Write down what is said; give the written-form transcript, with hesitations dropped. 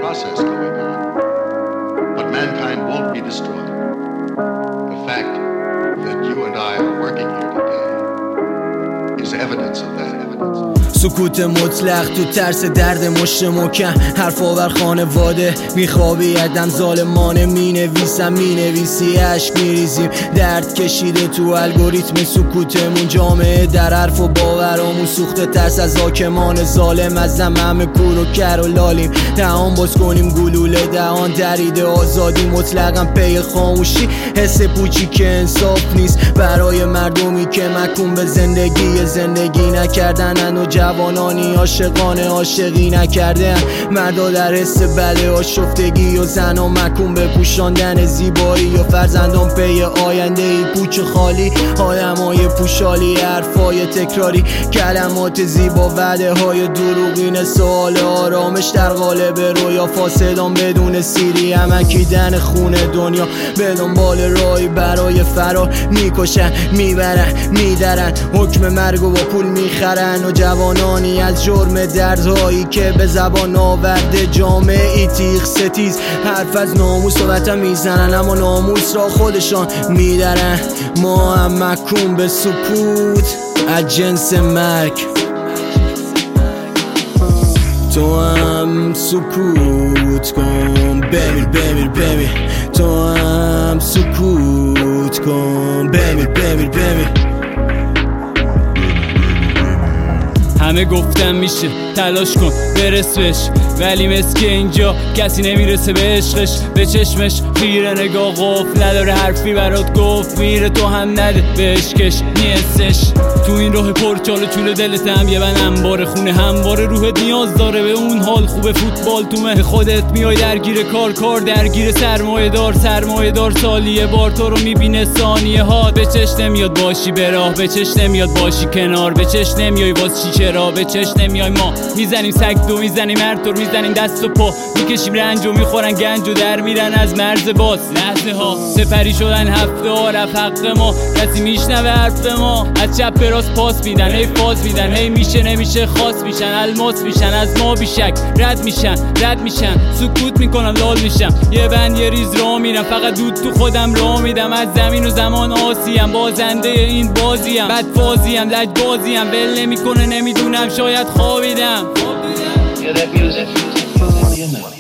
process going on. But mankind won't be destroyed. The fact that you and I are working here today is evidence of that. سکوت مطلق تو ترس درد مشت مکن، حرف آور خانواده میخوابیدم ظالمانه، مینویسی عشق میریزیم، درد کشیده تو الگوریتم سکوتمون، جامعه در حرف و باورامون سوخته، ترس از حاکمان ظالم، از همه کور و کر و لالیم، دهان باز کنیم گلوله دهان دریده، آزادی مطلقا پی خاموشی، حس پوچی که انصاف نیست برای مردمی که محکوم به زندگی نکردنن و جوانانی عاشقی نکردن، مردا در حس بله آشفتگی و زن و محکوم به پوشاندن زیبایی و فرزندان پی آینده ای پوچ خالی، آدمای پوشالی، حرفای تکراری، کلمات زیبا، وعده های دروغین، سوال آرامش در قالب رویا، فاسدان بدون سیری، امکیدن خون دنیا به دنبال راهی برای فرار، میکشن میبرن میدرن، حکم مرگ و با پول میخرن و جوانانی از جرم دردهایی که به زبان آورده جامعه تیغ ستیز، حرف از ناموس و وطن میزنن اما ناموس را خودشان میدرن، ما هم محکوم به سکوت از جنس مرگ، تو هم سکوت کن بمیر، تو هم سکوت کن بمیر. همه گفتم میشه تلاش کن برس بهش، ولی مثل که اینجا کسی نمیرسه به عشقش، به چشمش خیره نگاه قفل نداره، حرفی برات گفت میره تو هم نده بهش کش نیستش، تو این راه پرچال و چول دلتم یه بن انبار خونه همواره، روح نیاز داره به اون حال خوبه، فوتبال تو مه خودت میای درگیر کار درگیر سرمایه دار سالیه بار تو رو میبینه ثانیه ها، به چش نمیاد باشی به راه، به چش نمیاد باشی کنار، به چش نمیای باز چی چرا، به چش نمیای ما میزنیم سگ دو میزنیم ارتور میزنیم دست و پا، میکشیم رنج و میخورن گنج و در میرن از مرز باز، لحظه ها سپری شدن هفته ها رفت حق ما، کسی میشنوه حرف ما، از چپ به راست پاس میدن هی فاز میدن، هی میشه نمیشه خاص میشن، الماس میشن از ما بیشک، رد میشن سکوت میکنم لال میشم، یه بند یه ریز راه میرم، فقط دود تو خودم راه میدم، از زمین و زمان آسیم، بازنده این بازیم، بدفازیم لجبازیم، ول نمیکنه نمیدونم شاید خوابیدم.